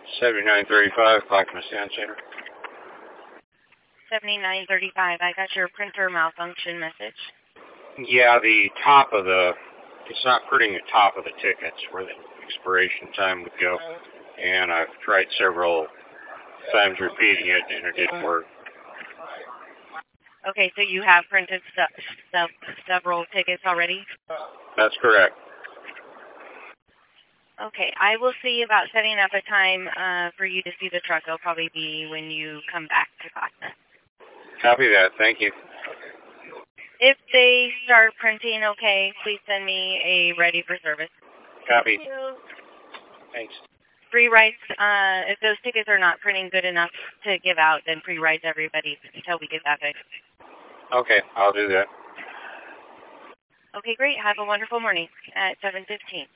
7935, Clackamas Sound Center. 7935, I got your printer malfunction message. Yeah, it's not printing the top of the tickets where the expiration time would go. And I've tried several times repeating it, and it didn't work. Okay, so you have printed several tickets already? That's correct. Okay, I will see about setting up a time for you to see the truck. It'll probably be when you come back to Clackamas. Copy that. Thank you. If they start printing okay, please send me a ready for service. Copy. Thank you. Thanks. Pre-writes, if those tickets are not printing good enough to give out, then pre-writes everybody until we get that fixed. Okay, I'll do that. Okay, great. Have a wonderful morning at 7:15.